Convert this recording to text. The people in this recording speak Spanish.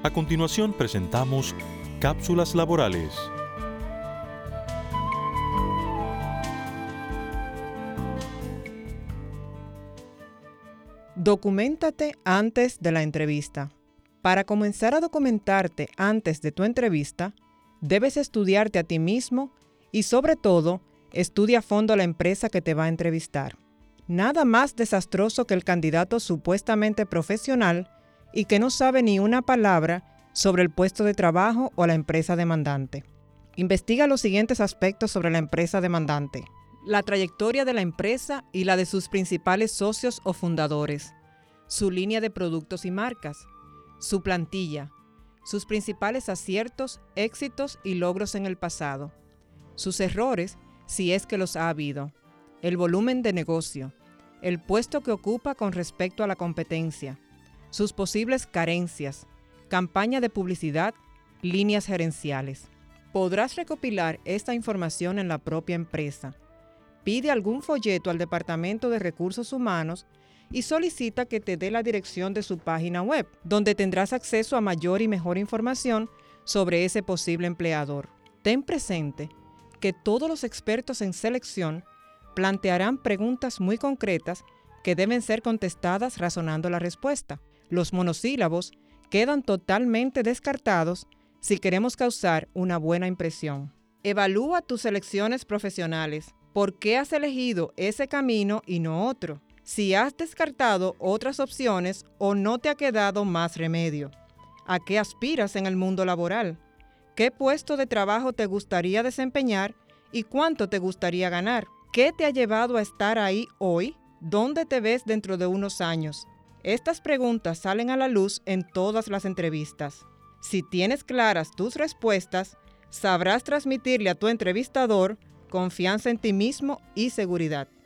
A continuación presentamos Cápsulas Laborales. Documéntate antes de la entrevista. Para comenzar a documentarte antes de tu entrevista, debes estudiarte a ti mismo y, sobre todo, estudia a fondo la empresa que te va a entrevistar. Nada más desastroso que el candidato supuestamente profesional y que no sabe ni una palabra sobre el puesto de trabajo o la empresa demandante. Investiga los siguientes aspectos sobre la empresa demandante: la trayectoria de la empresa y la de sus principales socios o fundadores, su línea de productos y marcas, su plantilla, sus principales aciertos, éxitos y logros en el pasado, sus errores, si es que los ha habido, el volumen de negocio, el puesto que ocupa con respecto a la competencia, sus posibles carencias, campaña de publicidad, líneas gerenciales. Podrás recopilar esta información en la propia empresa. Pide algún folleto al Departamento de Recursos Humanos y solicita que te dé la dirección de su página web, donde tendrás acceso a mayor y mejor información sobre ese posible empleador. Ten presente que todos los expertos en selección plantearán preguntas muy concretas que deben ser contestadas razonando la respuesta. Los monosílabos quedan totalmente descartados si queremos causar una buena impresión. Evalúa tus elecciones profesionales. ¿Por qué has elegido ese camino y no otro? Si has descartado otras opciones o no te ha quedado más remedio. ¿A qué aspiras en el mundo laboral? ¿Qué puesto de trabajo te gustaría desempeñar y cuánto te gustaría ganar? ¿Qué te ha llevado a estar ahí hoy? ¿Dónde te ves dentro de unos años? Estas preguntas salen a la luz en todas las entrevistas. Si tienes claras tus respuestas, sabrás transmitirle a tu entrevistador confianza en ti mismo y seguridad.